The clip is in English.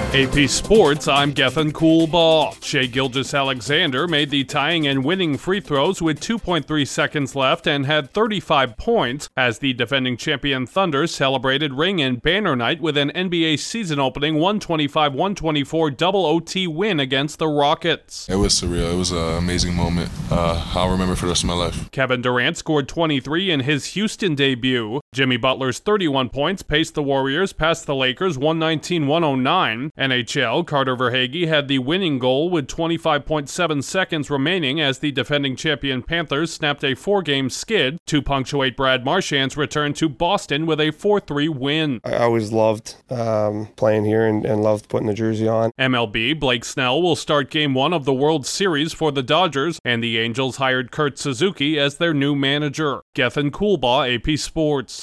AP Sports, I'm Gethin Coolbaugh. Shai Gilgeous-Alexander made the tying and winning free throws with 2.3 seconds left and had 35 points as the defending champion Thunder celebrated ring and banner night with an NBA season-opening 125-124 double OT win against the Rockets. It was surreal. It was an amazing moment. I'll remember for the rest of my life. Kevin Durant scored 23 in his Houston debut. Jimmy Butler's 31 points paced the Warriors past the Lakers 119-109. NHL, Carter Verhaeghe had the winning goal with 25.7 seconds remaining as the defending champion Panthers snapped a 4-game skid to punctuate Brad Marchand's return to Boston with a 4-3 win. I always loved playing here and loved putting the jersey on. MLB, Blake Snell will start Game 1 of the World Series for the Dodgers, and the Angels hired Kurt Suzuki as their new manager. Gethin Coolbaugh, AP Sports.